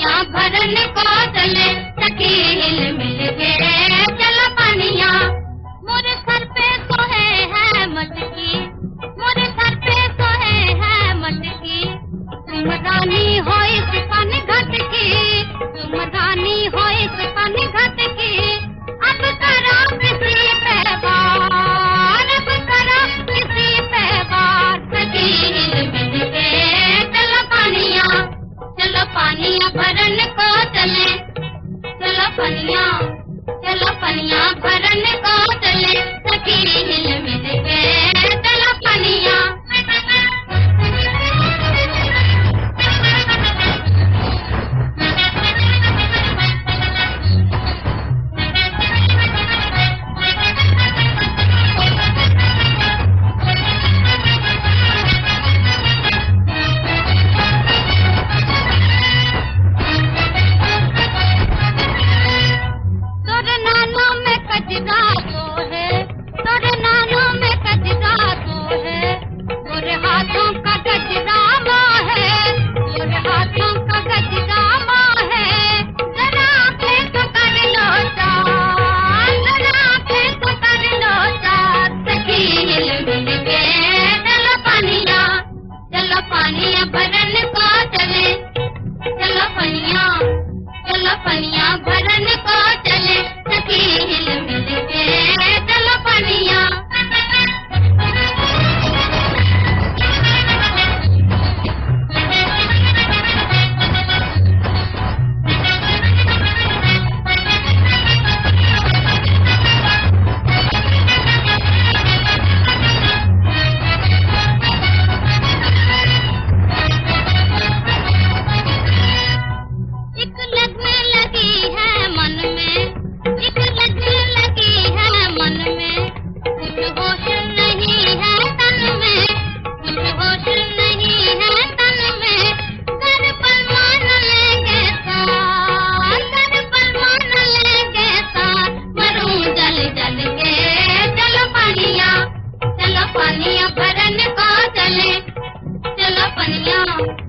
पनिया भरन को चले सखी हिल मिल के चलो पनिया। मोरे सर पे सोहे है मटकी, मोरे सर पे सोहे है मटकी। तुम रानी हो इस पन घट की, तुम रानी हो इस पन घट की। अब करो किसी पे वार, अब करो किसी पे वार। सखी हिल मिल के चलो पनिया, चलो पनिया भरन को चले, चलो पनिया, चलो पनिया भरन को चले सखी हिल मिल के चलो पनिया। पनिया भरन को चले, चलो पनिया, चलो पनिया भरन को चले सखी हिल मिल के चलो पनिया। पनिया भरन को चले, चलो पनिया।